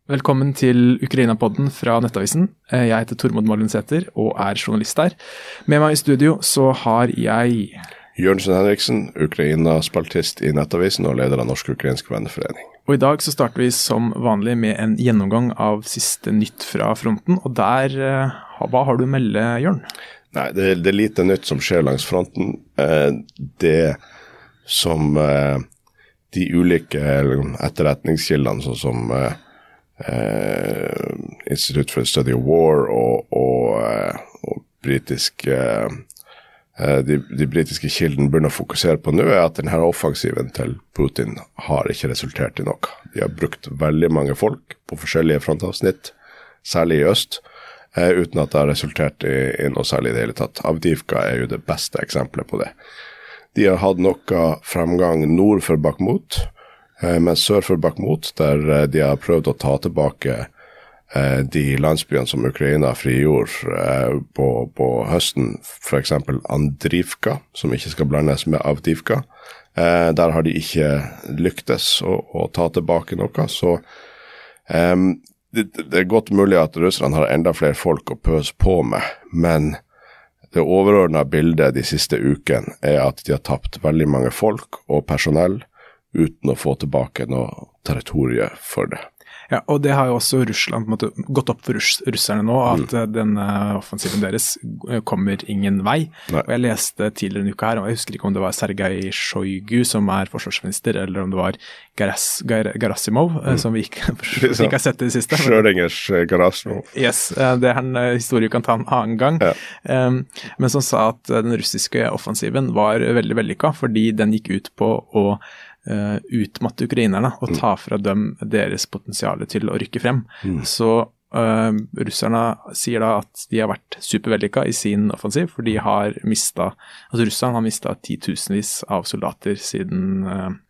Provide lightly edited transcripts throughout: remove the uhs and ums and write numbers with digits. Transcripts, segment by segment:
Velkommen til Ukraina-podden fra Nettavisen. Jeg heter Tormod Mollensæter og journalist her. Med meg I studio så har jeg Jørgensen Henriksen, Ukraina-spaltist I Nettavisen og leder av Norsk-Ukrainsk Venneforening. Og I dag så starter vi som vanlig med en gjennomgang av siste nytt fra fronten. Og der, hva har du å melde, Jørn? Nei, det er lite nytt som skjer langs fronten. Det som de ulike etterretningskildene, sånn som Institute for the Study of War og britiske de britiske kilden begynner å fokusere på nå at denne offensiven til Putin har ikke resultert I noe. De har brukt veldig mange folk på forskjellige frontavsnitt, særlig I øst, uten at det har resultert I noe særlig I det hele tatt. Avdiivka jo det beste eksempelet på det. De har hatt noe fremgang nord for Bakhmut, men sør for Bakhmut, der de har prøvd å ta tilbake de landsbyene som Ukraina frigjorde på høsten, for eksempel Andrivka, som ikke skal blandes med Avdiivka. Der har de ikke lyktes å ta tilbake noe, så det godt mulig at Russland har enda flere folk å pøse på med, men det overordnede bildet de siste ukene at de har tapt veldig mange folk og personell, uten å få tilbake noe territorie for det. Ja, og det har jo også Russland på en måte gått opp for russerne nå, at denne offensiven deres kommer ingen vei. Nei. Og jeg leste tidligere en uke her, og jeg husker ikke om det var Sergej Shoigu som forsvarsminister, eller om det var Gerasimov, som vi ikke har sett det siste. Schrödingers Gerasimov. Yes, det en historie vi kan ta en annen gang. Ja. Men som sa at den russiske offensiven var veldig vellykket, fordi den gikk ut på å utmatte ukrainerne og ta fra dem deres potensiale til å rykke frem. Så russerne sier da at de har vært supervellykket I sin offensiv, for de har mistet, altså Russland har mistet 10,000-vis av soldater siden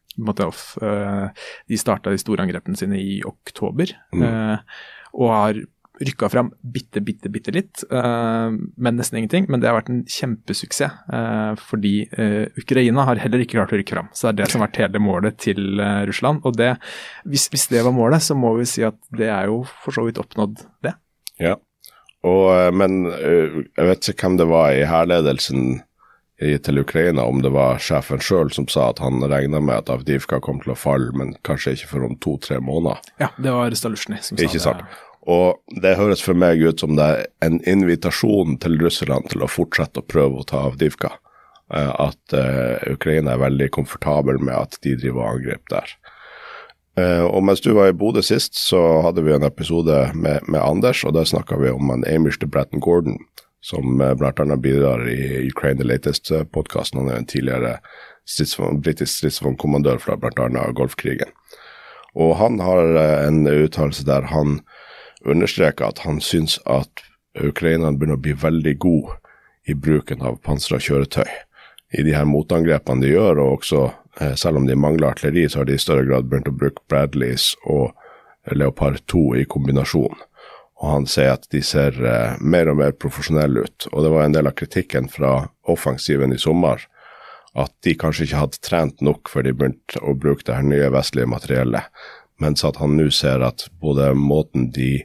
de startet de store angrepene sine I oktober, og har rykket frem bitte litt, men nesten ingenting, men det har vært en kjempesuksess, fordi Ukraina har heller ikke klart å rykke frem, så det som har vært hele målet til Russland, og det, hvis det var målet, så må vi si at det jo for så vidt oppnådd det. Ja, men jeg vet ikke hvem det var I hærledelsen til Ukraina, om det var sjefen selv som sa at han regnet med at Avdiivka kom til å falle, men kanskje ikke for om 2-3 måneder. Ja, det var Stalusjny som sa det. Ikke sant. Og det høres for meg ut som det en invitasjon til Russland til å fortsette å prøve å ta Avdiivka. At Ukraina veldig komfortabel med at de driver og angrep der. Og mens du var I Bodø sist, så hadde vi en episode med Anders, og der snakket vi om en Amish de Bratton Gordon, som blant annet bidrar I Ukraine The Latest-podcasten. Han en tidligere britisk stridsvognkommandør fra blant annet Golfkrigen. Og han har en uttalelse der han understreker at han synes at Ukraina begynner å bli veldig god I bruken av pansret kjøretøy. I de her motangrepene de gjør, og også selv om de mangler artilleri, så har de I større grad begynt å bruke Bradleys og Leopard 2 I kombinasjon. Og han sier at de ser mer og mer profesjonelle ut. Og det var en del av kritikken fra offensiven I sommer, at de kanskje ikke hadde trent nok før de begynte å bruke det her nye vestlige materiellet. Mens at han nå ser at både måten de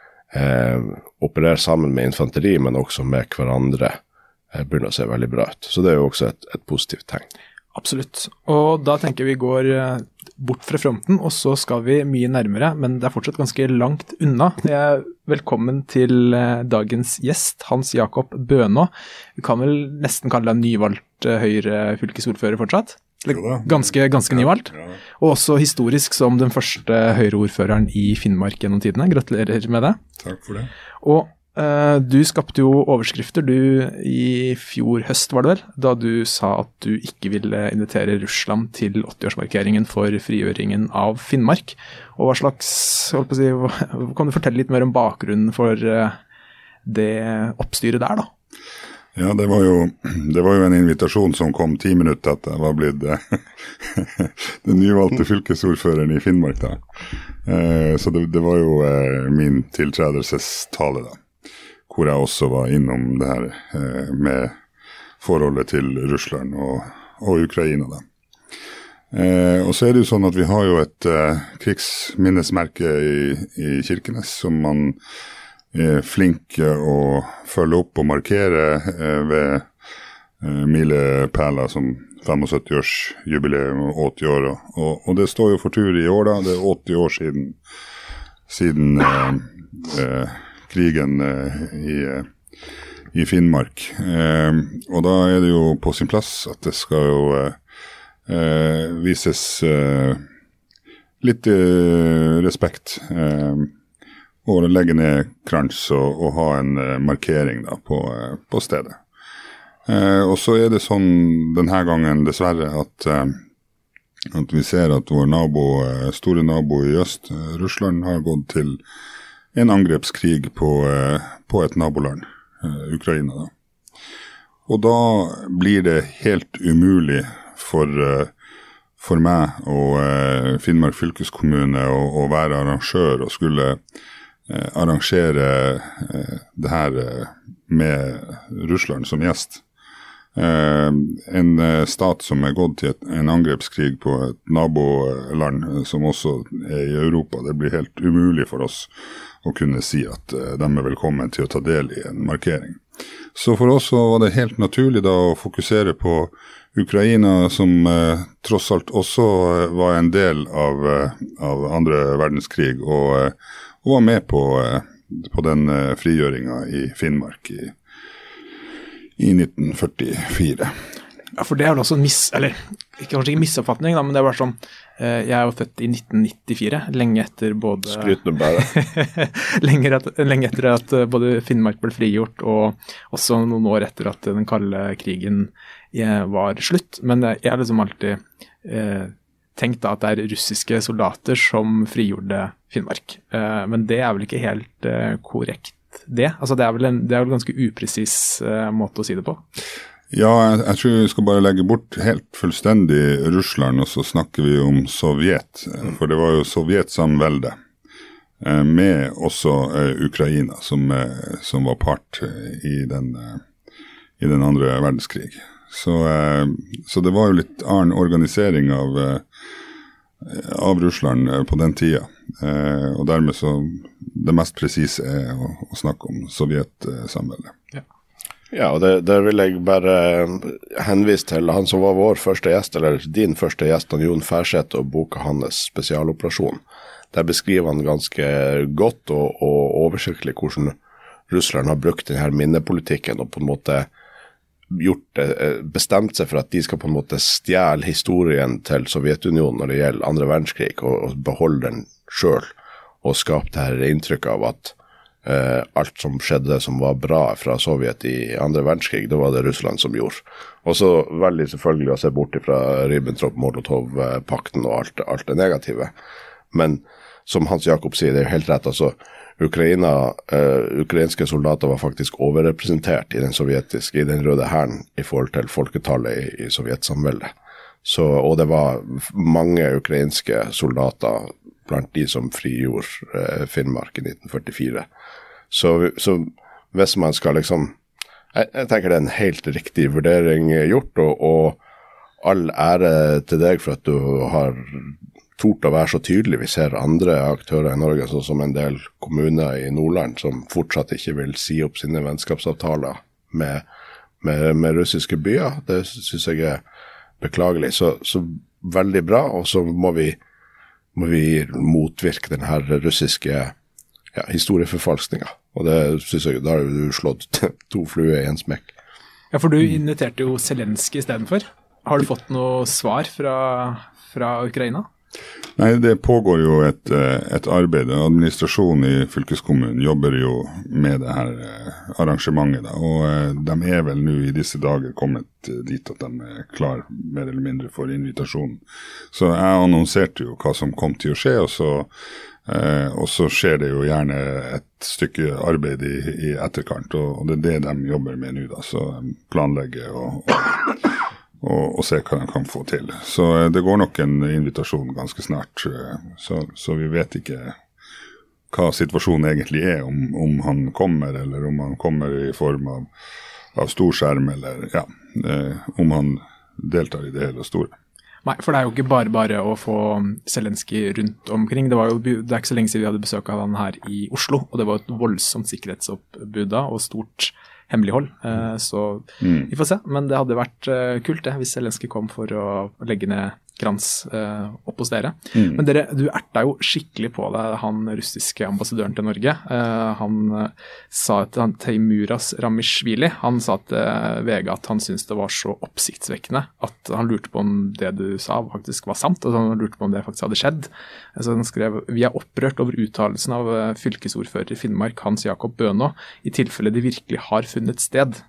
opererer sammen med infanteri, men også med hverandre, begynner å se veldig bra ut. Så det jo også et positivt tegn. Absolutt. Og da tenker vi går bort fra fronten, og så skal vi mye nærmere, men det fortsatt ganske langt unna. Velkommen til dagens gjest, Hans Jakob Bønå. Vi kan vel nesten kalle deg nyvalgt Høyre fylkesordfører fortsatt? Ganske nyvalgt. Ja. Og også historisk som den første Høyre-ordføreren I Finnmark gjennom tidene. Gratulerer med det. Takk for det. Og du skapte jo overskrifter I fjor høst, var det vel, da du sa at du ikke ville invitere Russland til 80-årsmarkeringen for frigjøringen av Finnmark. Og hva slags, kan du fortelle litt mer om bakgrunnen for det oppstyret der da? Ja, det var jo en invitasjon som kom 10 minutter etter jeg var blitt den nyvalgte fylkesordføreren I Finnmark da. Så det var jo min tiltredelsestale da, hvor jeg også var innom det her med forholdet til Russland og Ukraina da. Og så det jo sånn at vi har jo et krigsminnesmerke i Kirkenes som man flink å følge opp og markere ved milepæler som 75-årsjubileum og 80 år. Og det står jo for tur i år da, det 80 år siden krigen i Finnmark. Og da det jo på sin plass at det skal jo vises litt respekt og legge ned krans og ha en markering da på stedet. Og så det sånn denne gangen dessverre at vi ser at vår store nabo i øst, Russland, har gått til en angrepskrig på et naboland, Ukraina da. Og da blir det helt umulig for meg og Finnmark fylkeskommune å være arrangør og skulle arrangere det her med Russland som gjest. En stat som gått til en angrepskrig på et naboland som også i Europa, det blir helt umulig for oss å kunne si at de velkommen til å ta del i en markering. Så for oss så var det helt naturlig da å fokusere på Ukraina, som tross alt også var en del av andre verdenskrig, og var med på den frigjøringen i Finnmark i 1944. Ja, for det vel også kanskje ikke misoppfatning, da, men det var sånn, jeg jo født i 1994, lenge etter både... Skrytene bare. lenge etter at både Finnmark ble frigjort, og også noen år etter at den kalde krigen var slutt. Men jeg har liksom alltid tenkt da at det russiske soldater som frigjorde Finnmark. Men det vel ikke helt korrekt det? Altså det vel en ganske upresis måte å si det på. Ja, jeg tror vi skal bare legge bort helt fullstendig Russland, og så snakker vi om Sovjet, for det var jo Sovjetsamvelde, med også Ukraina, som var part i den andre verdenskrig. Så det var jo litt annen organisering av Russland på den tida, og dermed så det mest presise å snakke om Sovjetsamvelde. Ja. Ja, og det vil jeg bare henvise til han som var vår første gjest, eller din første gjest, Jon Færseth, og boka hans Spesialoperasjon. Der beskriver han ganske godt og oversiktlig hvordan Russland har brukt denne minnepolitikken og på en måte bestemt seg for at de skal på en måte stjele historien til Sovjetunionen når det gjelder andre verdenskrig, og beholde den selv, og skape det her inntrykket av at alt som skjedde som var bra fra Sovjet i andre verdenskrig, det var det Russland som gjorde. Og så veldig selvfølgelig å se bort fra Ribbentrop-Molotov-pakten og alt det negative. Men som Hans Jakob sier, det helt rett, altså ukrainske soldater var faktisk overrepresentert i den røde hæren i forhold til folketallet i Sovjetsamveldet. Og det var mange ukrainske soldater blant de som frigjorde Finnmark i 1944. Så hvis man skal liksom, jeg tenker det en helt riktig vurdering gjort, og all ære til deg for at du har tort å være så tydelig. Vi ser andre aktører i Norge, sånn som en del kommuner i Nordland, som fortsatt ikke vil si opp sine vennskapsavtaler med russiske byer. Det synes jeg beklagelig. Så veldig bra, og så må vi motvirke den her russiske historieforfalskninga. Og det synes jeg, da har du slått 2 fluer i en smekk. Ja, for du inviterte jo Zelensky i stedet for. Har du fått noe svar fra Ukraina? Nei, det pågår jo et arbeid. Administrasjonen i fylkeskommunen jobber jo med det her arrangementet, da. Og de vel nå i disse dager kommet dit at de klar mer eller mindre for invitasjonen. Så jeg annonserte jo hva som kom til å skje, og så skjer det jo gjerne et stykke arbeid i etterkant, og det det de jobber med nå da, så planlegger og se hva de kan få til. Så det går nok en invitasjon ganske snart, så vi vet ikke hva situasjonen egentlig om han kommer, eller om han kommer i form av storskjerm, eller om han deltar i det hele store. Nei, for det er jo ikke bare å få Zelenskyj rundt omkring. Det er ikke så lenge siden vi hadde besøk av han her i Oslo, og det var et voldsomt sikkerhetsoppbud da, og stort hemmelighold. Så vi får se, men det hadde vært kult det, hvis Zelenskyj kom for å legge ned krans opp hos dere. Men du erta jo skikkelig på deg, han russiske ambassadøren til Norge. Han sa til Teimuras Ramishvili, han sa til VG at han syntes det var så oppsiktsvekkende at han lurte på om det du sa faktisk var sant, og han lurte på om det faktisk hadde skjedd. Så han skrev, vi er opprørt over uttalelsen av fylkesordfører i Finnmark, Hans Jakob Bønå, i tilfelle det virkelig har funnet sted.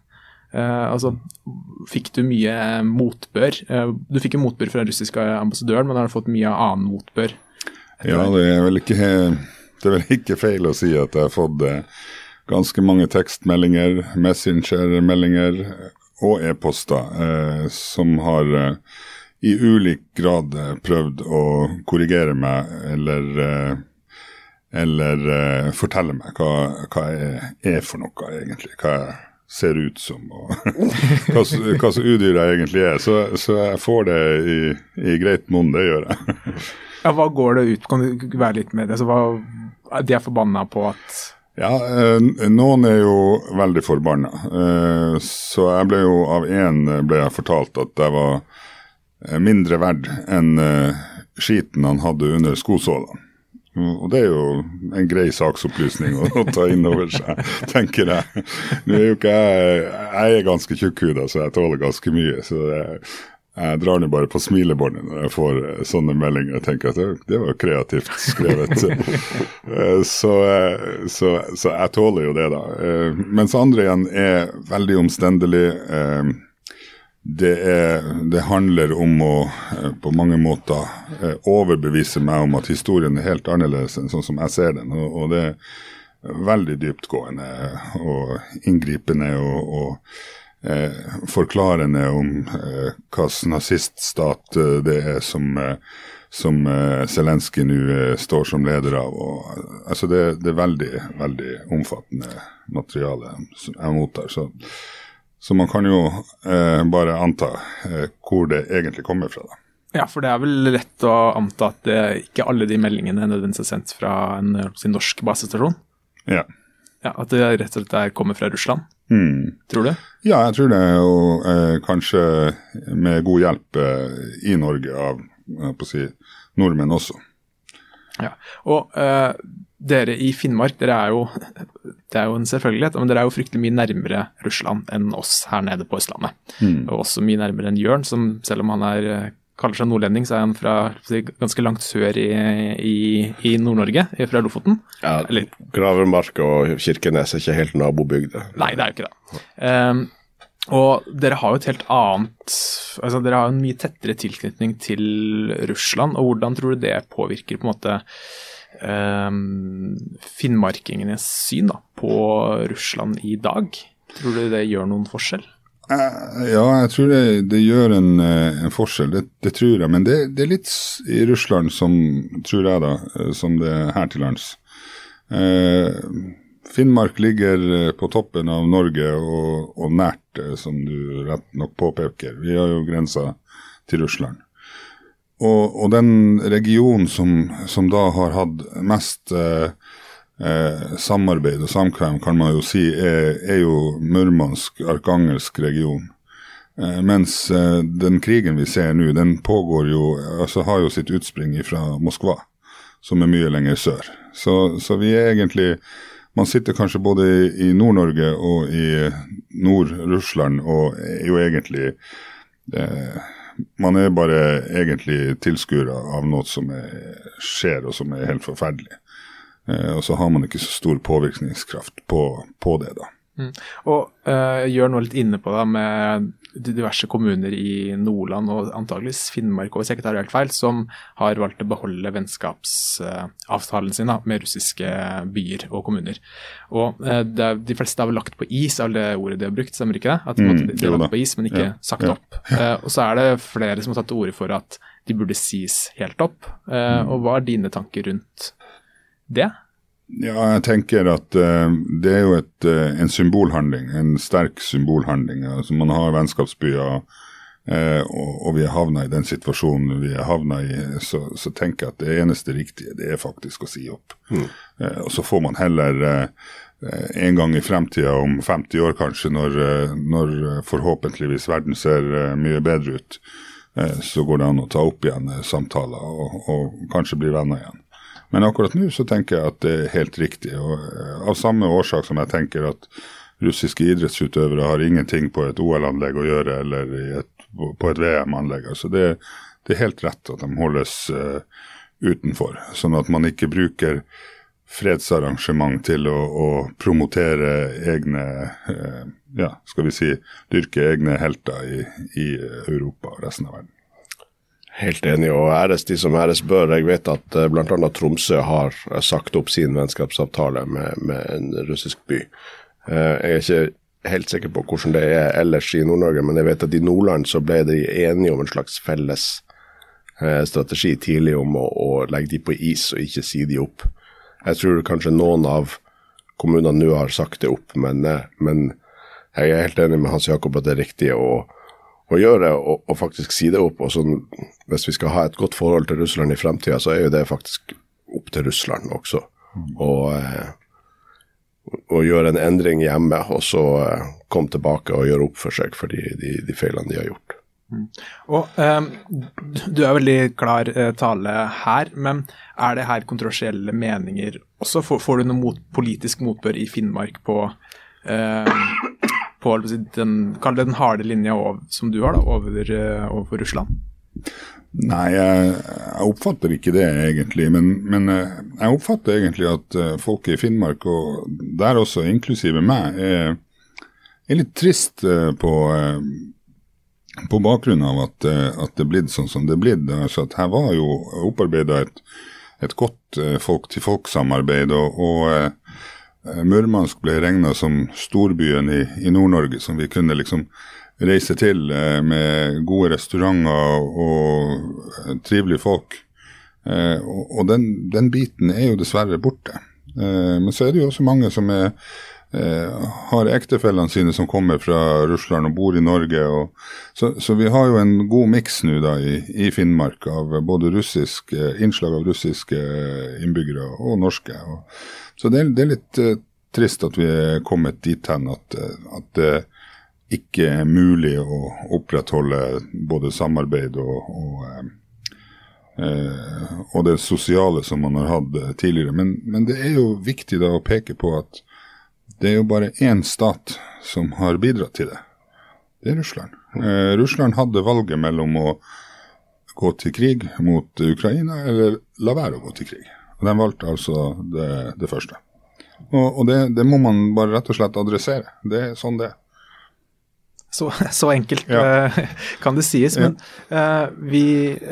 Fikk du mye motbør? Du fikk jo motbør fra den russiske ambassadøren, men har du fått mye annen motbør? Ja, det er vel ikke feil å si at jeg har fått ganske mange tekstmeldinger, messengermeldinger og e-poster som har i ulik grad prøvd å korrigere meg eller fortelle meg hva jeg er for noe egentlig, hva jeg ser ut som, og hva så udyr jeg egentlig er. Så jeg får det i greit monn, det gjør jeg. Ja, hva går det ut? Kan du være litt med det? Så de er forbannet på at... Ja, noen er jo veldig forbannet. Så jeg ble jo ble jeg fortalt at jeg var mindre verd enn skiten han hadde under skosålene. Og det er jo en grei saksopplysning å ta inn over seg, tenker jeg. Nå er jo ikke jeg er ganske tjukkhuda, så jeg tåler ganske mye, så jeg drar nå bare på smilebåndet når jeg får sånne meldinger. Jeg tenker at det var kreativt skrevet. Så jeg tåler jo det da. Mens andre igjen er veldig omstendelig. Det handler om å på mange måter overbevise meg om at historien er helt annerledes enn sånn som jeg ser den, og det er veldig dyptgående og inngripende og forklarende om hvilken naziststat det er som Zelenskyj nå står som leder av. Altså det er veldig, veldig omfattende materiale jeg mottar, så man kan jo bare anta hvor det egentlig kommer fra da. Ja, for det er vel rett å anta at ikke alle de meldingene nødvendigvis er sendt fra sin norsk basestasjon? Ja. Ja, at det rett og slett kommer fra Russland? Tror du? Ja, jeg tror det, og kanskje med god hjelp i Norge av på å si, nordmenn også. Ja, og dere i Finnmark, det er jo en selvfølgelighet, men dere er jo fryktelig mye nærmere Russland enn oss her nede på Østlandet. Og også mye nærmere enn Jørn, som selv om han kaller seg nordlending, så er han fra ganske langt sør i Nord-Norge, fra Lofoten. Ja, Gravermark og Kirkenes er ikke helt nabobygde. Nei, det er jo ikke det. Og dere har jo et helt annet, altså dere har en mye tettere tilknytning til Russland, og hvordan tror du det påvirker på en måte finnmarkingenes syn da, på Russland i dag? Tror du det gjør noen forskjell? Ja, jeg tror det gjør en forskjell, det tror jeg, men det er litt i Russland som, tror jeg da, som det er her til lands. Finnmark ligger på toppen av Norge og nært, som du rett nok påpeker. Vi har jo grensa til Russland. Og den regionen som da har hatt mest samarbeid og samkvem, kan man jo si, er jo Murmansk-Arkangelsk region. Mens den krigen vi ser nå, den pågår jo, altså har jo sitt utspring fra Moskva, som er mye lenger sør. Så vi er egentlig, man sitter kanskje både i Nord-Norge og i Nord-Russland, og er jo egentlig man er bare egentlig tilskuere av noe som skjer og som er helt forferdelig. Og så har man ikke så stor påvirkningskraft på det da. Og gjør noe litt inne på det med diverse kommuner i Nordland og antageligvis Finnmark, og hvis jeg ikke tar helt feil, som har valgt å beholde vennskapsavtalen sin med russiske byer og kommuner. Og de fleste har vel lagt på is, av det ordet de har brukt, stemmer ikke det? At de har lagt på is, men ikke sagt opp. Og så er det flere som har tatt til orde for at de burde sies helt opp. Og hva er dine tanker rundt det? Ja, jeg tenker at det er jo en symbolhandling, en sterk symbolhandling. Altså man har vennskapsbyer og vi har havnet i den situasjonen vi har havnet i, så tenker jeg at det eneste riktige, det faktisk å si opp. Og så får man heller en gang i fremtiden, om 50 år kanskje, når forhåpentligvis verden ser mye bedre ut, så går det an å ta opp igjen samtaler og kanskje bli venner igjen. Men akkurat nå så tenker jeg at det er helt riktig, og av samme årsak som jeg tenker at russiske idrettsutøvere har ingenting på et OL-anlegg å gjøre, eller på et VM-anlegg. Altså det er helt rett at de holdes utenfor, sånn at man ikke bruker fredsarrangement til å promotere egne, skal vi si, dyrke egne helter i Europa og resten av verden. Helt enig, og æres de som æres bør. Jeg vet at blant annet Tromsø har sagt opp sin vennskapsavtale med en russisk by. Jeg er ikke helt sikker på hvordan det er ellers i Nord-Norge, men jeg vet at i Nordland så ble de enige om en slags felles strategi tidlig om å legge de på is og ikke si de opp. Jeg tror kanskje noen av kommunene nå har sagt det opp, men jeg er helt enig med Hans Jakob at det er riktig å gjøre og faktisk si det opp. Og så, hvis vi skal ha et godt forhold til Russland i fremtiden, så er jo det faktisk opp til Russland også. Og gjøre en endring hjemme, og så komme tilbake og gjøre opp for seg for de feilene de har gjort. Og du er veldig klar tale her, men er det her kontroversielle meninger også? Får du noe politisk motbør i Finnmark på kall det den harde linja som du har da, overfor Russland? Nei, jeg oppfatter ikke det egentlig, men jeg oppfatter egentlig at folk i Finnmark, og der også inklusive meg, er litt trist på bakgrunn av at det er blitt sånn som det er blitt. Altså at her var jo opparbeidet et godt folk-til-folk-samarbeid, og Murmansk ble regnet som storbyen i Nord-Norge, som vi kunne liksom reise til med gode restauranter og trivelige folk. Og den biten er jo dessverre borte. Men så er det jo også mange som har ektefellene sine som kommer fra Russland og bor i Norge. Så vi har jo en god miks nå da i Finnmark av både innslag av russiske innbyggere og norske. Så det er litt trist at vi er kommet dit hen at det ikke er mulig å opprettholde både samarbeid og det sosiale som man har hatt tidligere. Men det er jo viktig da å peke på at det er jo bare én stat som har bidratt til det. Det er Russland. Russland hadde valget mellom å gå til krig mot Ukraina eller la være å gå til krig. Og de valgte altså det første. Og det må man bare rett og slett adressere. Det er sånn det er. Så enkelt kan det sies, men vi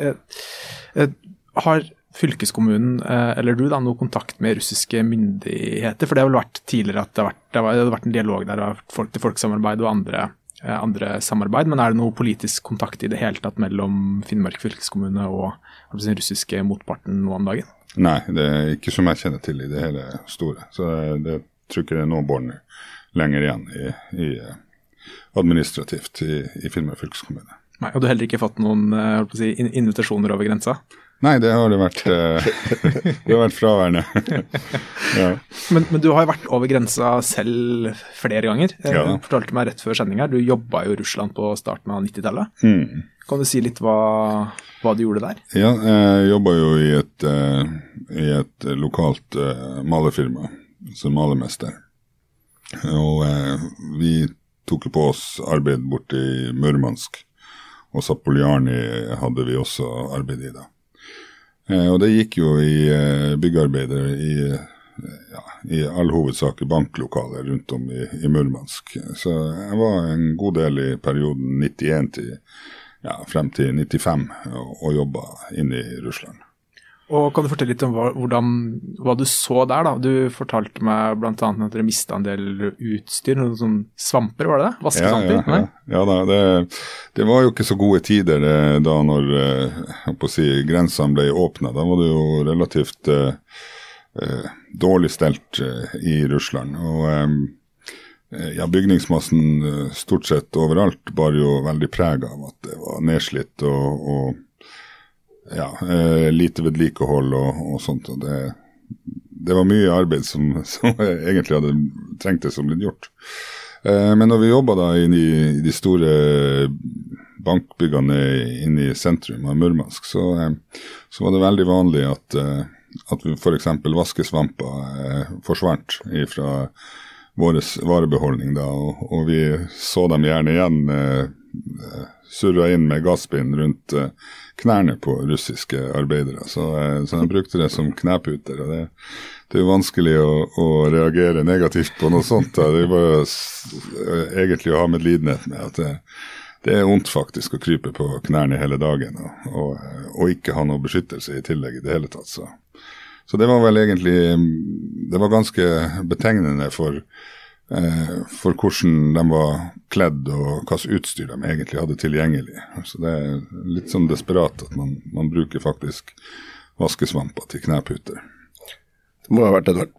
har fylkeskommunen, eller du da, noe kontakt med russiske myndigheter, for det har vel vært tidligere at det har vært en dialog der av folk-til-folk-samarbeid og andre samarbeid, men er det noe politisk kontakt i det hele tatt mellom Finnmark fylkeskommune og den russiske motparten nå om dagen? Nei, det er ikke som jeg kjenner til i det hele store, så det tror ikke det er noe bånd lenger igjen i administrativt i Finnmark fylkeskommune. Nei, og du har heller ikke fått noen invitasjoner over grensa? Nei, det har vært fraværende. Ja. Men du har jo vært over grensa selv flere ganger. Du fortalte meg rett før sending her, du jobbet jo i Russland på starten av 90-tallet. Kan du si litt hva du gjorde der? Ja, jeg jobbet jo i et lokalt malerfirma som malermester. Og vi tok på oss arbeid borte i Murmansk, og Zapolyarny hadde vi også arbeid i da. Og det gikk jo i byggearbeider i all hovedsak i banklokaler rundt om i Murmansk. Så jeg var en god del i perioden 91 til frem til 95 og jobbet inne i Russland. Og kan du fortelle litt om hva du så der da? Du fortalte meg blant annet at dere mistet en del utstyr, noen sånne svamper, var det det? Vaskesvamper? Ja da, det var jo ikke så gode tider da når grensene ble åpnet. Da var det jo relativt dårlig stelt i Russland. Og bygningsmassen stort sett overalt bar jo veldig preg av at det var nedslitt og lite vedlikehold og sånt. Og det var mye arbeid som egentlig hadde trengtes som blitt gjort. Men når vi jobbet da inn i de store bankbyggene inne i sentrum av Murmansk, så var det veldig vanlig at vi for eksempel vaskesvamper forsvant fra vår varebeholdning da, og vi så dem gjerne igjen surret inn med gasspinn rundt knærne på russiske arbeidere, så de brukte det som kneputer, og det er jo vanskelig å reagere negativt på noe sånt. Da. Det er bare egentlig å ha medlidenhet med at det er ondt faktisk å krype på knærne hele dagen, og ikke ha noe beskyttelse i tillegg i det hele tatt. Så det var vel egentlig, det var ganske betegnende for hvordan de var kledd og hva slags utstyr de egentlig hadde tilgjengelig. Så det er litt sånn desperat at man bruker faktisk vaskesvamper til kneputer. Det må ha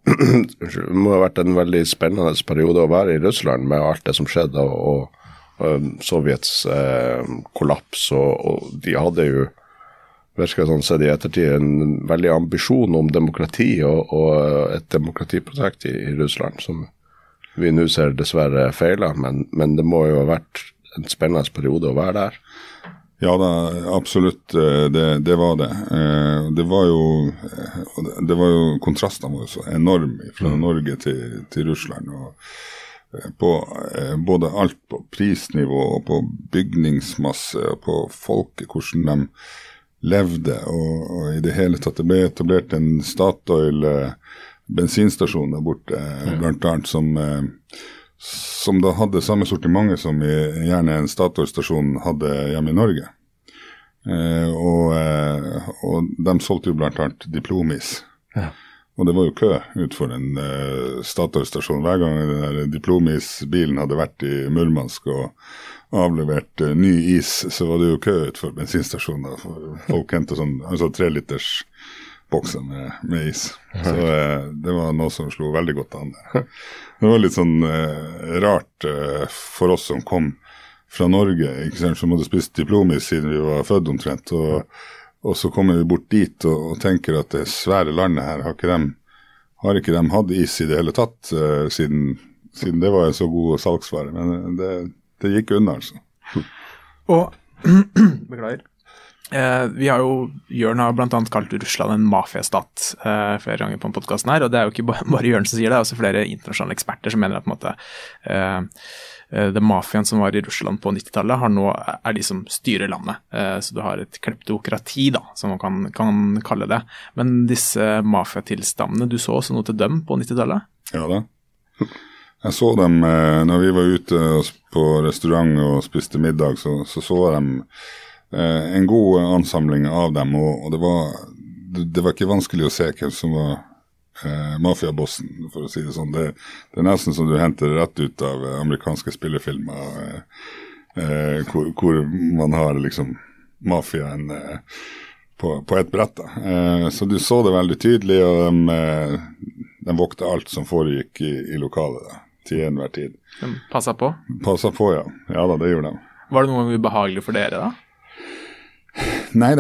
vært en veldig spennende periode å være i Russland med alt det som skjedde og Sovjets kollaps, og de hadde jo virker sånn sett i ettertid en veldig ambisjon om demokrati og et demokratiprosjekt i Russland som vi nå ser dessverre feiler, men det må jo ha vært en spennende periode å være der. Ja da, absolutt, det var det. Det var jo kontrastene var jo så enorme fra Norge til Russland, og på både alt på prisnivå og på bygningsmasse og på folket, hvordan de levde, og i det hele tatt det ble etablert en Statoil bensinstasjon der borte, blant annet som da hadde samme sortimentet som gjerne en Statoil-stasjon hadde hjemme i Norge. Og de solgte jo blant annet diplomis. Ja. Og det var jo kø ut for en Statoil-stasjon. Hver gang den der diplomis-bilen hadde vært i Murmansk og avlevert ny is, så var det jo kø ut for bensinstasjoner. Folk hentet sånn 3 liters bokser med is. Så det var noe som slo veldig godt an. Det var litt sånn rart for oss som kom fra Norge, ikke sant, som hadde spist diplomis siden vi var født omtrent, og så kommer vi bort dit og tenker at det svære landet her har ikke de hatt is i det hele tatt, siden det var en så god salgsvare, men det gikk unna altså. Og, beklager, vi har jo, Jørn har blant annet kalt Russland en mafiastat flere ganger på en podcasten her, og det er jo ikke bare Jørn som sier det, det er også flere internasjonale eksperter som mener at på en måte det mafiaen som var i Russland på 90-tallet nå er de som styrer landet, så du har et kleptokrati da, som man kan kalle det. Men disse mafiatilstandene, du så også noe til dem på 90-tallet? Ja da. Jeg så dem når vi var ute på restaurant og spiste middag, så jeg dem en god ansamling av dem, og det var ikke vanskelig å se hvem som var mafiabossen, for å si det sånn. Det er nesten som du henter rett ut av amerikanske spillefilmer, hvor man har liksom mafiaen på et brett. Så du så det veldig tydelig, og de vokte alt som foregikk i lokalet da, til enhver tid. De passet på? Passet på, ja. Ja da, det gjorde de. Var det noe ubehagelig for dere da? Nei,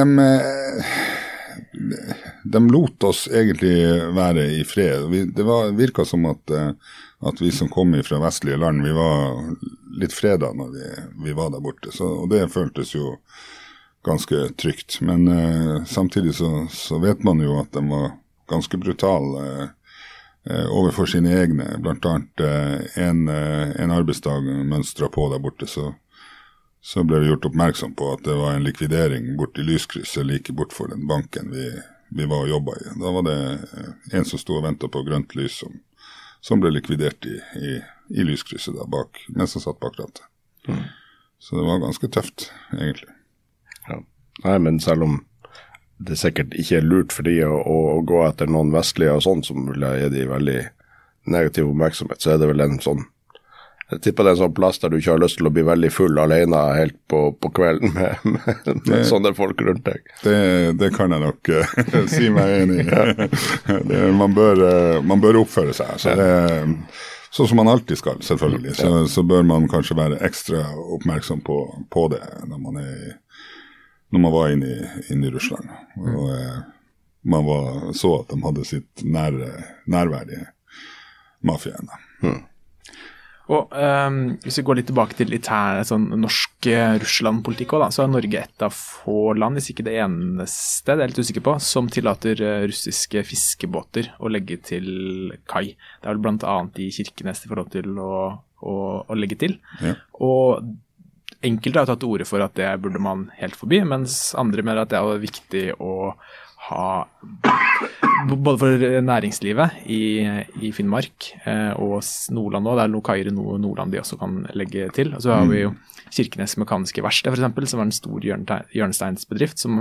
de lot oss egentlig være i fred. Det virket som at vi som kom fra vestlige land, vi var litt fredet når vi var der borte. Og det føltes jo ganske trygt. Men samtidig så vet man jo at de var ganske brutale overfor sine egne. Blant annet en arbeidsdag mønstret på der borte, så ble vi gjort oppmerksom på at det var en likvidering bort i lyskrysset like bort for den banken vi var og jobbet i. Da var det en som stod og ventet på grønt lys som ble likvidert i lyskrysset da bak, mens han satt bak rattet. Så det var ganske tøft, egentlig. Ja. Nei, men selv om det sikkert ikke lurt for de å gå etter noen vestlige og sånn som vil gi de veldig negativ oppmerksomhet, så det vel en sånn, jeg tipper det er en sånn plass der du ikke har lyst til å bli veldig full alene helt på kvelden med sånne folk rundt deg. Det kan jeg nok si meg enig i. Man bør oppføre seg. Så sånn som man alltid skal, selvfølgelig, så bør man kanskje være ekstra oppmerksom på det når man var inne i Russland. Og man så at de hadde sitt nærværdige mafiaen. Og hvis vi går litt tilbake til sånn norsk Russland-politikk også, så Norge et av få land, hvis ikke det eneste, det jeg litt usikker på, som tillater russiske fiskebåter å legge til kai. Det vel blant annet i Kirkenes til forhold til å legge til. Ja. Og enkelte har tatt ordet for at det burde man helt forbi, mens andre mener at det viktig å ha både for næringslivet i Finnmark og Nordland også, det noen kaier i Nordland de også kan legge til. Og så har vi jo Kirkenes Mekaniske Verksted for eksempel, som en stor hjørnesteinsbedrift som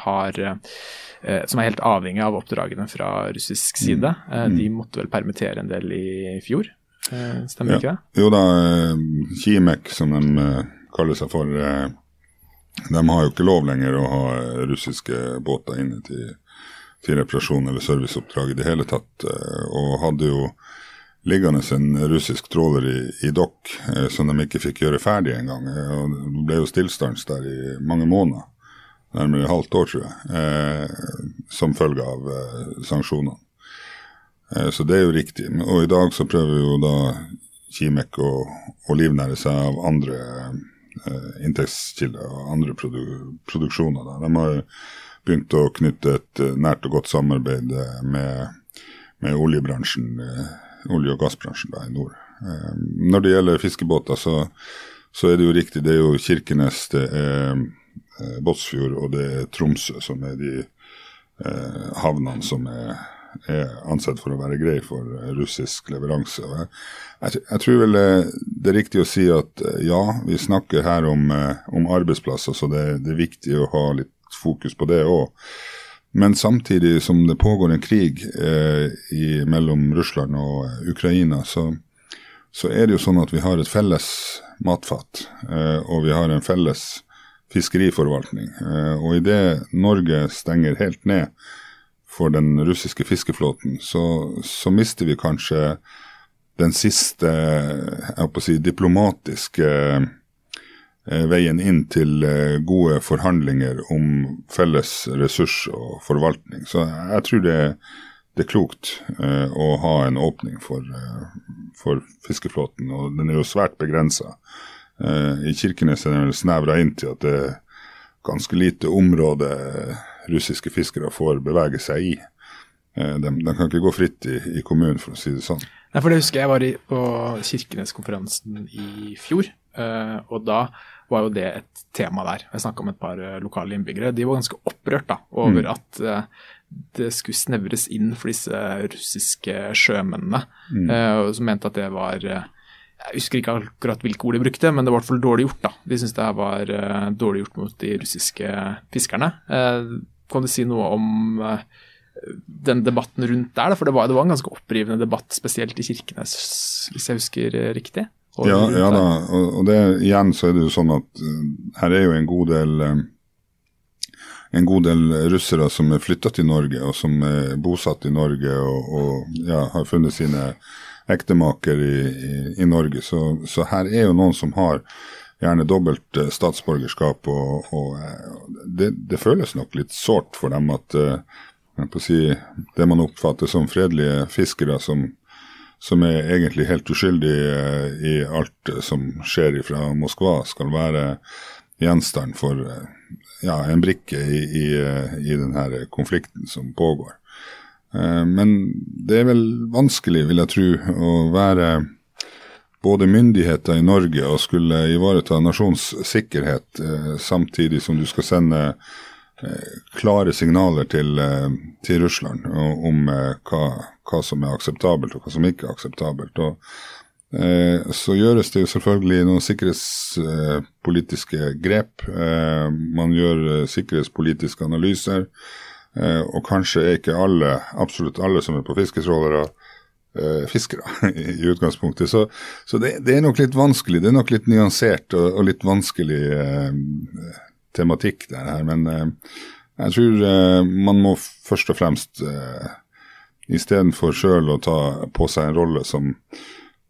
som helt avhengig av oppdragene fra russisk side. De måtte vel permittere en del i fjor, stemmer ikke det? Jo da, Kimek som de kaller seg for, de har jo ikke lov lenger å ha russiske båter inne til reparasjon eller serviceoppdrag i det hele tatt, og hadde jo liggende en russisk tråler i dokk som de ikke fikk gjøre ferdig en gang, og det ble jo stillstands der i mange måneder, nærmere halvt år tror jeg, som følge av sanksjonene. Så det jo riktig, og i dag så prøver jo da Kimek å livnære seg av andre inntektskilder og andre produksjoner. De har begynt å knytte et nært og godt samarbeid med oljebransjen, olje- og gassbransjen da, i nord. Når det gjelder fiskebåter, så det jo riktig, det jo Kirkenes, det Båtsfjord og det Tromsø som de havnene som ansett for å være grei for russisk leveranse. Jeg tror vel det riktig å si at ja, vi snakker her om arbeidsplasser, så det viktig å ha litt fokus på det også. Men samtidig som det pågår en krig mellom Russland og Ukraina, så det jo sånn at vi har et felles matfat, og vi har en felles fiskeriforvaltning. Og i det Norge stenger helt ned for den russiske fiskeflåten, så mister vi kanskje den siste, diplomatiske veien inn til gode forhandlinger om felles ressurs og forvaltning. Så jeg tror det klokt å ha en åpning for fiskeflåten, og den jo svært begrenset. I Kirkenes det vel snevret inn til at det ganske lite område russiske fiskere får bevege seg i. De kan ikke gå fritt i kommunen, for å si det sånn. Nei, for det husker jeg var på Kirkenes-konferansen i fjor, og da var jo det et tema der. Jeg snakket om et par lokale innbyggere. De var ganske opprørt da, over at det skulle snevres inn for disse russiske sjømennene, som mente at det var... Jeg husker ikke akkurat hvilke ord de brukte, men det var i hvert fall dårlig gjort da. De syntes det var dårlig gjort mot de russiske fiskerne. Kan du si noe om den debatten rundt der? For det var en ganske opprivende debatt, spesielt i Kirkenes, hvis jeg husker riktig. Ja da, og det igjen så det jo sånn at her jo en god del russere som flyttet til Norge, og som bosatt i Norge, og har funnet sine ektemaker i Norge, så her jo noen som har gjerne dobbelt statsborgerskap, og det føles nok litt sårt for dem at det man oppfatter som fredelige fiskere som egentlig helt uskyldige i alt som skjer fra Moskva, skal være gjenstand for en brikke i denne konflikten som pågår. Men det vel vanskelig, vil jeg tro, å være både myndigheter i Norge og skulle ivareta nasjonssikkerhet samtidig som du skal sende klare signaler til Russland om hva som akseptabelt og hva som ikke akseptabelt. Og så gjøres det jo selvfølgelig noen sikkerhetspolitiske grep. Man gjør sikkerhetspolitiske analyser, og kanskje ikke absolutt alle som på fisketrålere fiskere i utgangspunktet. Så det nok litt vanskelig, det nok litt nyansert og litt vanskelig tematikk der her, men jeg tror man må først og fremst i stedet for selv å ta på seg en rolle som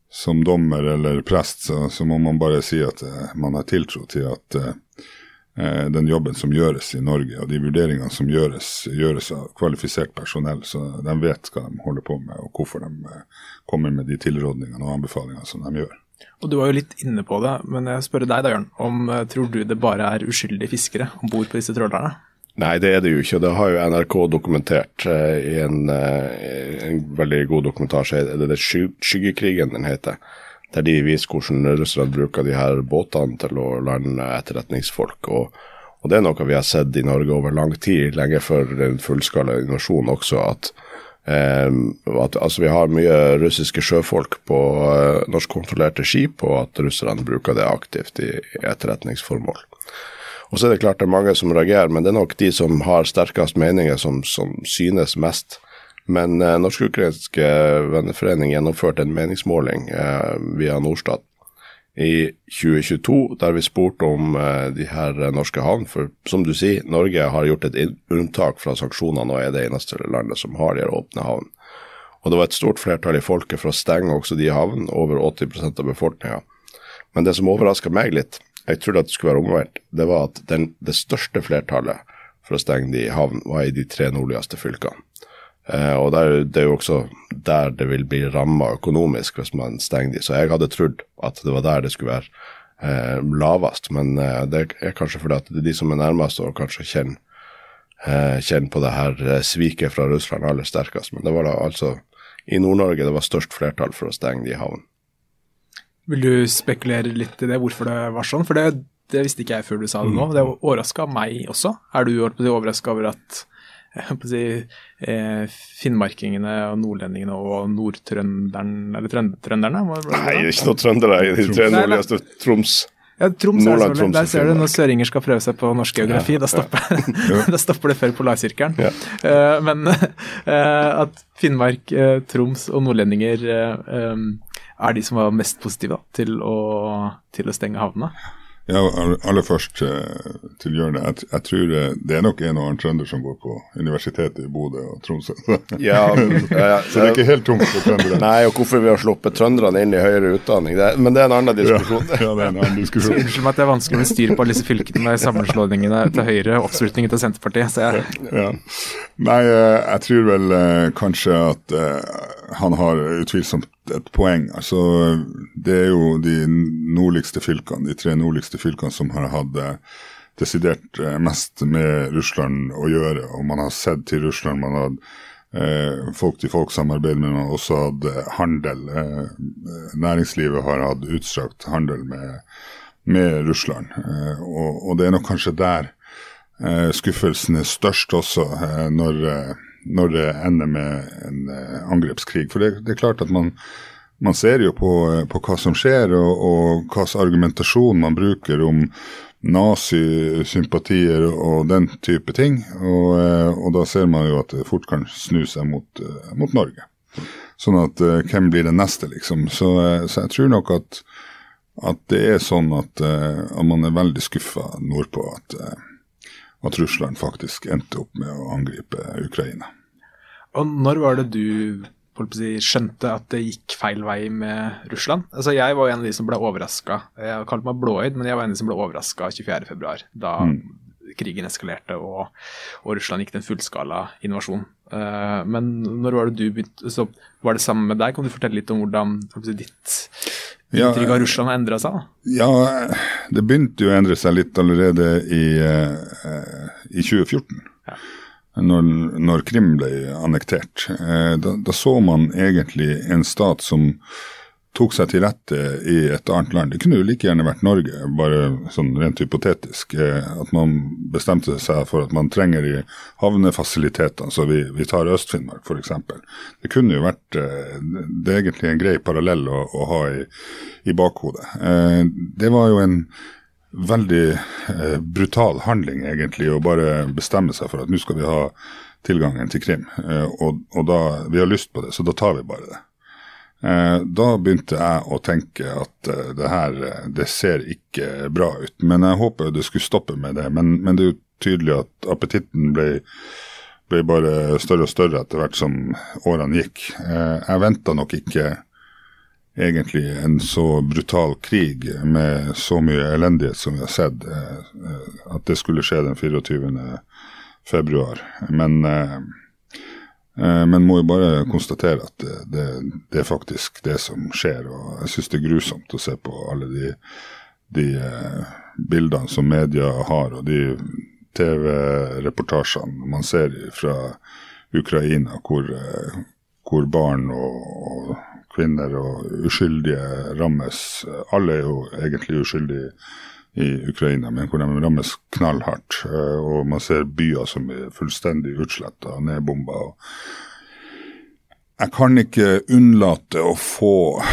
som dommer eller prest, så må man bare si at man har tiltro til at den jobben som gjøres i Norge, og de vurderingene som gjøres av kvalifisert personell, så de vet hva de holder på med, og hvorfor de kommer med de tilrådningene og anbefalingene som de gjør. Og du var jo litt inne på det, men jeg spør deg da, Jørn, tror du det bare er uskyldige fiskere ombord på disse trålerne? Nei, det er det jo ikke. Det har jo NRK dokumentert i en veldig god dokumentasje. Det er Skyggekrigen den heter, der de viser hvordan Russland bruker de her båtene til å lande etterretningsfolk. Og det er noe vi har sett i Norge over lang tid, lenge før den fullskala invasjonen også, at altså vi har mye russiske sjøfolk på norskkontrollerte skip, og at russerne bruker det aktivt i etterretningsformål. Og så er det klart det er mange som reagerer, men det er nok de som har sterkest meninger som synes mest. Men Norsk-ukrainske venneforening gjennomførte en meningsmåling via Norstat i 2022, der vi spurte om de her norske havn, for som du sier, Norge har gjort et unntak fra sanksjonene og er det eneste landet som har de her åpne havn. Og det var et stort flertall i folket for å stenge også de havn, over 80% av befolkningen. Men det som overrasket meg litt, jeg trodde at det skulle være omvendt, det var at det største flertallet for å stenge de havn var i de 3 nordligste fylkene. Og det er jo også der det vil bli rammet økonomisk hvis man stenger de. Så jeg hadde trodd at det var der det skulle være lavest, men det er kanskje fordi at det er de som er nærmest og kanskje kjenner på det her sviket fra Russland aller sterkest. Men det var da altså i Nord-Norge det var størst flertall for å stenge de havn. Vil du spekulere litt i det, hvorfor det var sånn? For det visste ikke jeg før du sa det nå. Det overrasket meg også. Er du overrasket over at finnmarkingene og nordlendingene og nordtrønderne, eller trønderne? Nei, ikke noe trøndere i de 3 nordligste Troms. Ja, Troms er det, der ser du når søringer skal prøve seg på norsk geografi, da stopper det før polarsirkelen. Ja. Men at Finnmark, Troms og nordlendinger er de som var mest positive da, til å stenge havnene? Ja, aller først til Jørn, jeg tror det er nok en og annen trønder som går på universitetet i Bodø og Tromsø. Ja, så det er ikke helt tomt for trøndere. Nei, og hvorfor vi har sluppet trønderne inn i høyere utdanning, men det er en annen diskusjon. Ja, det er en annen diskusjon. Unnskyld meg at det er vanskelig med styr på alle disse fylkene med sammenslåningene til Høyre, oppslutningen til Senterpartiet. Så ja. Nei, jeg tror vel kanskje at han har utvilsomt et poeng. Altså, det er jo de nordligste fylkene, de 3 nordligste fylkene som har hatt desidert mest med Russland å gjøre, og man har sett til Russland, man har hatt folk-til-folk-samarbeid, men man har også hatt handel. Næringslivet har hatt utstrakt handel med Russland, og det er nok kanskje der skuffelsen er størst også, når det ender med en angrepskrig. For det er klart at man ser jo på hva som skjer, og hva slags argumentasjon man bruker om nazisympatier og den type ting, og da ser man jo at det fort kan snu seg mot Norge. Sånn at hvem blir det neste, liksom? Så jeg tror nok at det er sånn at man er veldig skuffet nordpå at Russland faktisk endte opp med å angripe Ukraina. Og når var det du skjønte at det gikk feil vei med Russland? Altså jeg var en av de som ble overrasket. Jeg kalte meg blåøyd, men jeg var en av de som ble overrasket 24. februar, da krigen eskalerte og Russland gikk til en fullskala invasjon. Men når var det du begynte, så var det samme med deg? Kan du fortelle litt om hvordan ditt inntrykk av Russland har endret seg? Ja, det begynte jo å endre seg litt allerede i 2014. Ja. Når Krim ble annektert. Da så man egentlig en stat som tok seg til rette i et annet land. Det kunne jo like gjerne vært Norge, bare sånn rent hypotetisk, at man bestemte seg for at man trenger de havnefasilitetene, så vi tar Øst-Finnmark for eksempel. Det kunne jo vært, det er egentlig en grei parallell å ha i bakhodet. Det var jo en veldig brutal handling egentlig, å bare bestemme seg for at nå skal vi ha tilgangen til Krim, og da, vi har lyst på det, så da tar vi bare det. Da begynte jeg å tenke at det ser ikke bra ut, men jeg håper det skulle stoppe med det, men det er jo tydelig at appetitten ble bare større og større etter hvert som årene gikk. Jeg ventet nok ikke egentlig en så brutal krig med så mye elendighet som vi har sett, at det skulle skje den 24. februar. Men må jo bare konstatere at det faktisk det som skjer, og jeg synes det grusomt å se på alle de bildene som media har, og de TV-reportasjene man ser fra Ukraina, hvor barn og kvinner og uskyldige rammes. Alle jo egentlig uskyldige i Ukraina, men hvor de rammes knallhardt, og man ser byer som fullstendig utslettet og nedbombet. Jeg kan ikke unnlate å få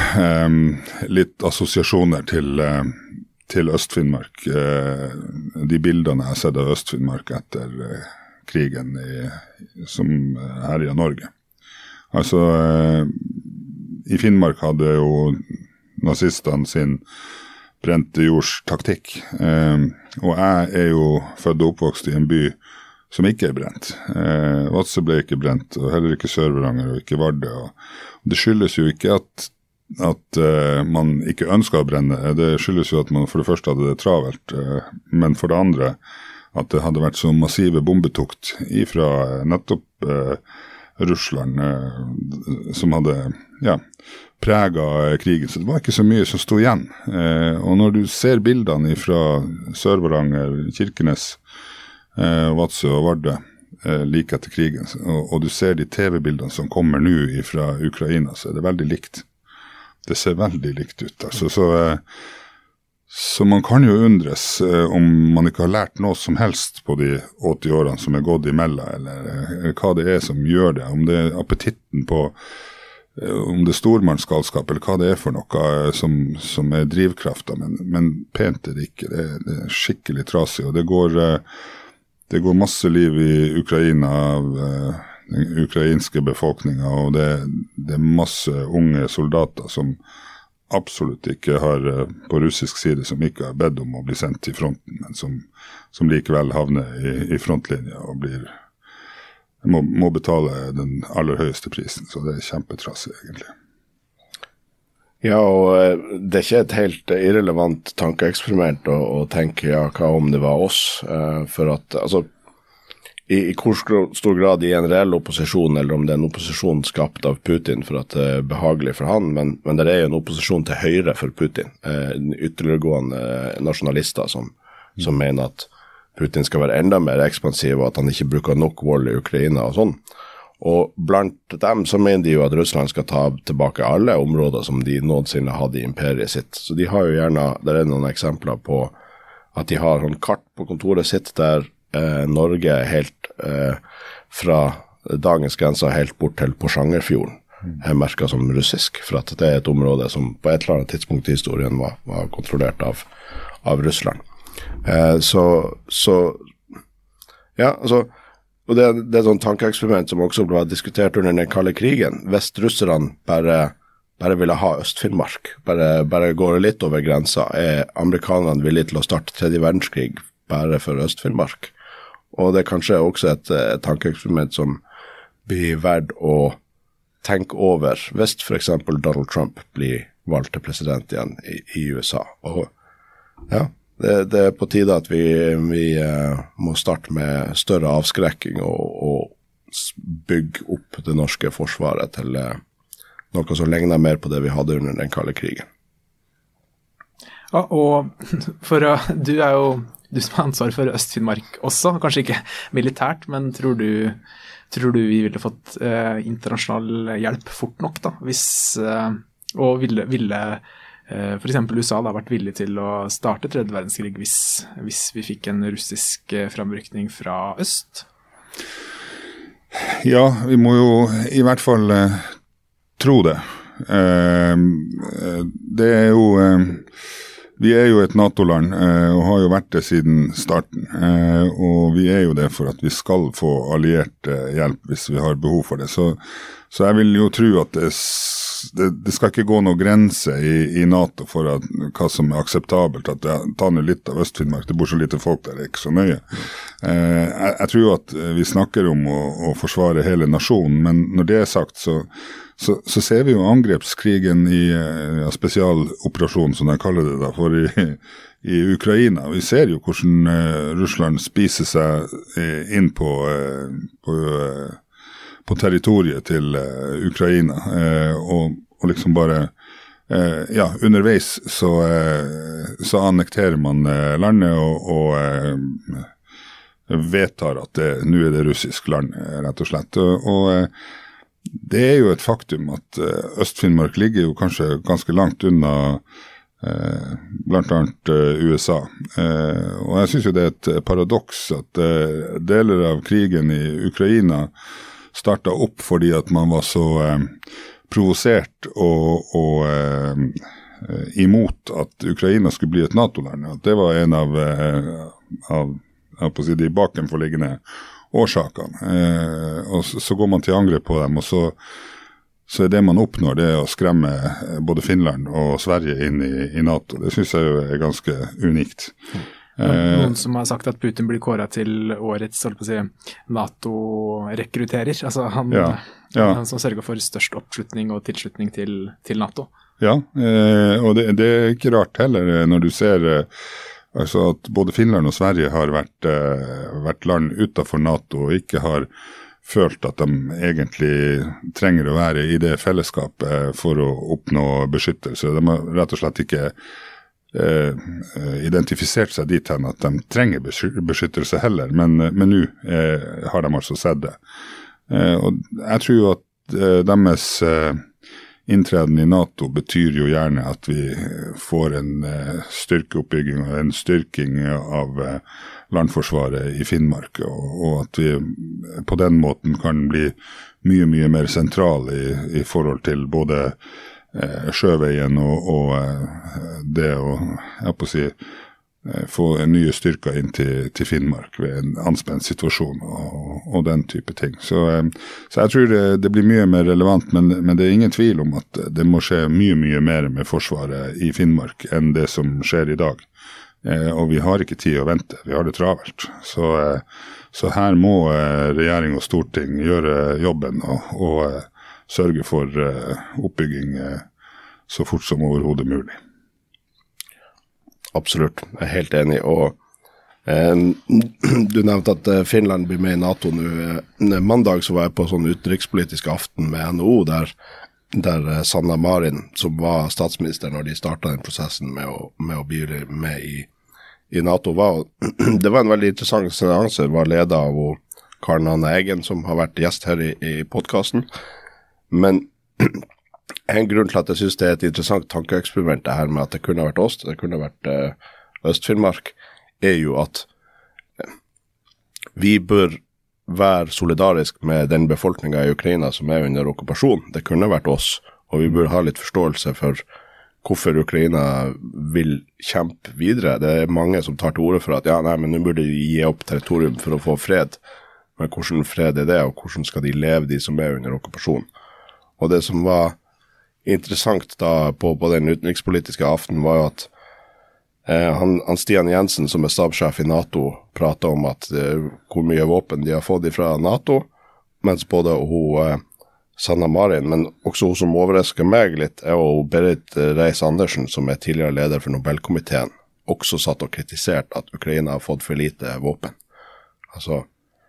litt assosiasjoner til Øst-Finnmark. De bildene jeg har sett av Øst-Finnmark etter krigen som her i Norge. Altså, i Finnmark hadde jo nazistene sin brente jords taktikk, og jeg jo født og oppvokst i en by som ikke brent. Vadsø ble ikke brent, og heller ikke Sør-Varanger og ikke Vardø. Og det skyldes jo ikke at man ikke ønsket å brenne. Det skyldes jo at man for det første hadde det travelt, men for det andre at det hadde vært så massive bombetukt ifra nettopp Russland som hadde preget krigen, så det var ikke så mye som stod igjen. Og når du ser bildene fra Sør-Varanger, Kirkenes, Vadsø og Vardø like etter krigen, og du ser de TV-bildene som kommer nå fra Ukraina, så det veldig likt. Det ser veldig likt ut. Altså. Så man kan jo undres om man ikke har lært noe som helst på de 80 årene som gått imellom, eller hva det som gjør det, om det appetitten på, om det stormannsgalskap, eller hva det for noe som drivkrafta, men pent det ikke. Det skikkelig trasig, og det går masse liv i Ukraina av den ukrainske befolkningen, og det masse unge soldater som absolutt ikke har på russisk side, som ikke har bedt om å bli sendt til fronten, men som likevel havner i frontlinja og må betale den aller høyeste prisen, så det kjempetrassig egentlig. Ja, og det ikke et helt irrelevant tankeeksperiment å tenke, hva om det var oss, for at, altså, i hvor stor grad i en reell opposisjon, eller om det en opposisjon skapt av Putin for at det behagelig for han, men det jo en opposisjon til høyre for Putin, ytterliggående nasjonalister som mener at Putin skal være enda mer ekspansiv, og at han ikke bruker nok vold i Ukraina og sånn. Og blant dem så mener de jo at Russland skal ta tilbake alle områder som de nådsinne hadde i imperiet sitt. Så de har jo gjerne, der noen eksempler på at de har sånn kart på kontoret sitt der Norge helt fra dagens grenser helt bort til Porsangerfjorden merket som russisk, for at det et område som på et eller annet tidspunkt i historien var kontrollert av Russland. Ja, altså, og det et sånn tankeeksperiment som også ble diskutert under den kalde krigen. Hvis russerne bare ville ha Øst-Finnmark, bare går litt over grensa, amerikanerne villige til å starte tredje verdenskrig bare for Øst-Finnmark. Og det kanskje også et tankeeksperiment som blir verdt å tenke over hvis for eksempel Donald Trump blir valgt til president igjen i USA. Og ja, det på tide at vi må starte med større avskrekking og bygge opp det norske forsvaret til noe som ligner mer på det vi hadde under den kalde krigen. Ja, og du jo du som har ansvar for Øst-Finnmark også, kanskje ikke militært, men tror du vi ville fått internasjonal hjelp fort nok da, og ville for eksempel USA da vært villig til å starte tredje verdenskrig hvis vi fikk en russisk fremrykning fra øst? Ja, vi må jo i hvert fall tro det. Det jo vi jo et NATO-land og har jo vært det siden starten, og vi jo det for at vi skal få alliert hjelp hvis vi har behov for det. Så jeg vil jo tro at det det skal ikke gå noen grense i NATO for hva som akseptabelt, at det tar nå litt av Øst-Finnmark, det bor så lite folk der, det ikke så nøye. Jeg tror at vi snakker om å forsvare hele nasjonen, men når det sagt, så ser vi jo angrepskrigen i spesialoperasjonen, som jeg kaller det da, for i Ukraina. Vi ser jo hvordan Russland spiser seg inn på territoriet til Ukraina, og liksom bare, underveis så annekterer man landet og vedtar at nå det russisk land, rett og slett. Og det jo et faktum at Øst-Finnmark ligger jo kanskje ganske langt unna blant annet USA. Og jeg synes jo det et paradoks at deler av krigen i Ukraina startet opp fordi at man var så provosert og imot at Ukraina skulle bli et NATO-land. At det var en av de bakenforliggende årsakene. Og så går man til angrep på dem, og så det man oppnår, det å skremme både Finland og Sverige inn i NATO. Det synes jeg jo ganske unikt. Noen som har sagt at Putin blir kåret til årets NATO-rekrutterer, altså han som sørger for størst oppslutning og tilslutning til NATO. Ja, og det ikke rart heller når du ser altså at både Finland og Sverige har vært land utenfor NATO og ikke har følt at de egentlig trenger å være i det fellesskapet for å oppnå beskyttelse. De har rett og slett ikke identifisert seg dit hen at de trenger beskyttelse heller, men nå har de altså sett det. Og jeg tror jo at deres inntreden i NATO betyr jo gjerne at vi får en styrkeoppbygging og en styrking av landforsvaret i Finnmark, og at vi på den måten kan bli mye, mye mer sentral i forhold til både sjøveien og det å, få en nye styrker inn til Finnmark ved en anspent situasjon og den type ting. Så jeg tror det blir mye mer relevant, men det ingen tvil om at det må skje mye, mye mer med forsvaret i Finnmark enn det som skjer i dag. Og vi har ikke tid å vente, vi har det travelt. Så her må regjering og storting gjøre jobben og sørge for oppbygging så fort som overhodet mulig. Absolutt, jeg helt enig. Og du nevnte at Finland blir med i NATO nå. Mandag så var jeg på sånn utenrikspolitisk aften med NHO, der Sanna Marin, som var statsminister når de startet den prosessen med å bli med i NATO, det var en veldig interessant seanse. Det var ledet av Karen Anne Eggen, som har vært gjest her i podcasten. Men en grunn til at jeg synes det et interessant tankeeksperiment, det her med at det kunne vært oss, det kunne vært Øst-Finnmark, jo at vi bør være solidarisk med den befolkningen i Ukraina som under okkupasjon. Det kunne vært oss, og vi bør ha litt forståelse for hvorfor Ukraina vil kjempe videre. Det mange som tar til orde for at men nå burde de gi opp territorium for å få fred. Men hvordan fred det, og hvordan skal de leve, de som under okkupasjon? Og det som var interessant da på den utenrikspolitiske aften var jo at han Stian Jensen, som stabssjef i NATO, pratet om at hvor mye våpen de har fått fra NATO, mens både Sanna Marin, men også hun som overrasker meg litt, og Berit Reiss-Andersen, som tidligere leder for Nobelkomiteen, også satt og kritisert at Ukraina har fått for lite våpen. Altså,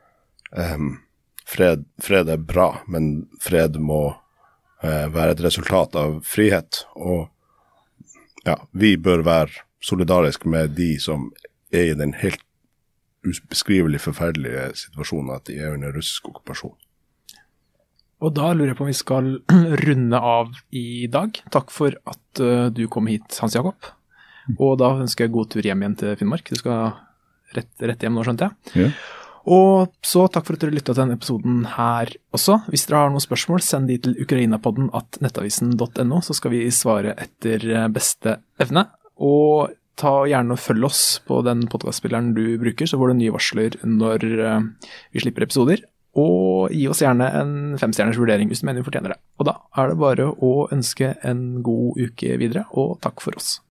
fred bra, men fred må være et resultat av frihet, og vi bør være solidariske med de som i den helt ubeskrivelig forferdelige situasjonen at de under russisk okkupasjon. Og da lurer jeg på om vi skal runde av i dag. Takk for at du kom hit, Hans Jakob. Og da ønsker jeg god tur hjem igjen til Finnmark. Du skal rett hjem nå, skjønte jeg. Ja. Og så takk for at dere lyttet til denne episoden her også. Hvis dere har noen spørsmål, send de til ukrainapodden@nettavisen.no, så skal vi svare etter beste evne. Og ta gjerne og følg oss på den podcastspilleren du bruker, så får du nye varsler når vi slipper episoder. og gi oss gjerne en 5-stjerners vurdering hvis du mener vi fortjener det. Og da er det bare å ønske en god uke videre, og takk for oss.